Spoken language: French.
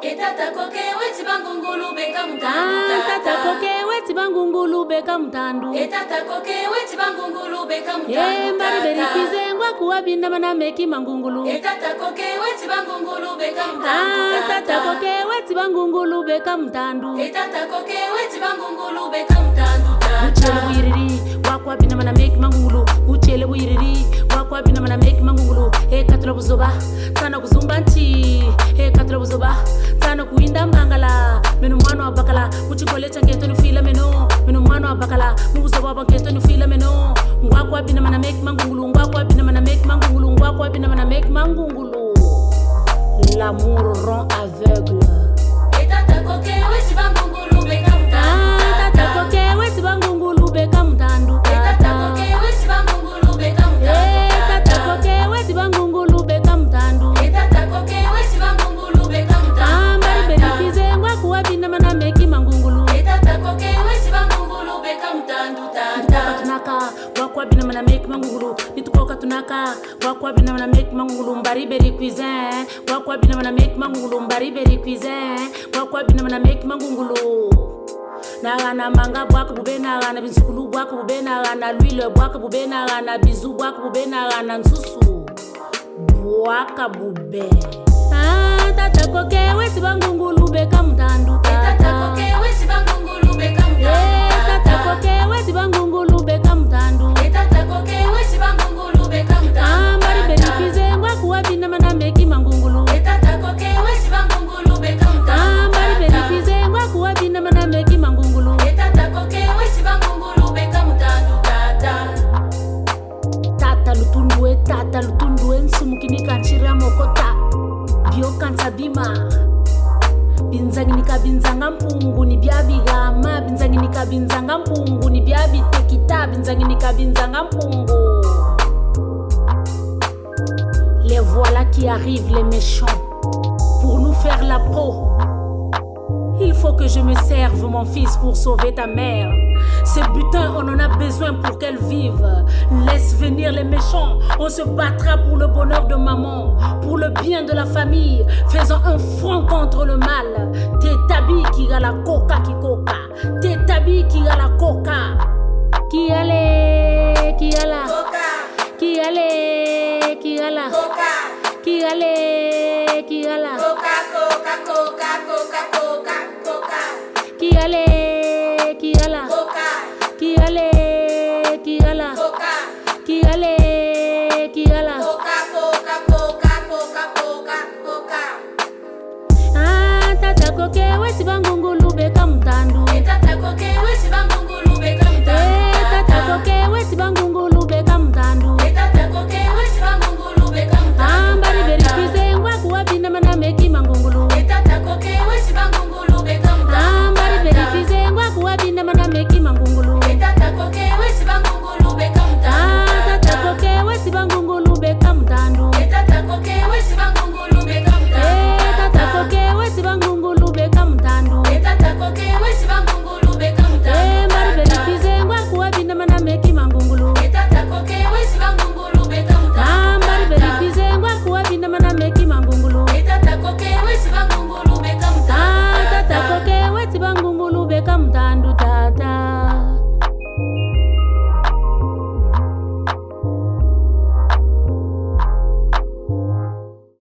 Etata koke weti bangungulu beka mtandu Tata koke weti bangungulu beka mtandu. Etata koke weti bangungulu beka mtandu Mbari beri kizengwa kuwa binda mana meki mangungulu. Etata koke weti bangungulu beka mtandu Tata koke weti bangungulu beka mtandu. Etata koke weti bangungulu beka mtandu Uchele buiriri wakwa binda mana meki mangungulu. Uchele buiriri wakwa binda mana meki mangungulu. Katula buzoba sana kuzumba nchi. Katula buzoba sana kuinda mangala. Menu mwana wa bakala uchikole changeto ni fila meno. Menu mwana wa bakala mubuzoba banketo ni fila meno. Ngwakwa binda mana meki mangungulu. Ngwakwa binda mana meki mangungulu. Ngwakwa binda mana meki mangungulu. L'amour rend aveugle. Etata koke weti bangungulu beka mtandu Tata koke weti bangungulu beka mtandu. Etata koke weti bangungulu beka mtandu Tata koke weti bangungulu beka mtandu. Etata koke weti bangungulu beka mtandu Mbari beri kizengwa kuwa binda mana meki mangungulu. Etata koke weti bangungulu beka mtandu Nitukoka tunaka wakwa bina mana meki mangungulu. Nitukoka tunaka wakwa bina mana meki mangungulu. Mbari beri cuisine wakwa bina mana meki mangungulu. Mbari beri cuisine wakwa bina mana meki mangungulu. Nagana manga bwaka bube nagana binsukulu bwaka bube nagana l'huile bwaka bube nagana bizu bwaka bube nagana nsusu bwaka bube. Tata koke weti bangungulu beka mtandu. Etata koke weti bangungulu beka mtandu Tata koke weti bangungulu beka mtandu. Etata koke weti bangungulu beka mtandu Mbari beri kizengwa kuwa bina mana meki mangungulu. Etata koke weti bangungulu beka mtandu Mbari beri kizengwa kuwa bina mana meki mangungulu. Etata koke weti bangungulu beka mtandu Tata lutundue nsumukini kanchira mokota. Bio kansa bima. Binzanginika binzanga mpungu ni biabigama. Binzanginika binzanga mpungu ni biabitekita. Binzanginika binzanga mpungu. Les voilà qui arrivent les méchants pour nous faire la peau. Il faut que je me serve mon fils pour sauver ta mère. Ces butins, on en a besoin pour qu'elle vive. Laisse venir les méchants. On se battra pour le bonheur de maman, pour le bien de la famille. Faisons un front contre le mal. T'es tabi qui a la coca qui coca. T'es tabi qui a la coca. Qui allait, qui a la Coca, qui allait, qui a la coca, qui allait, qui a la coca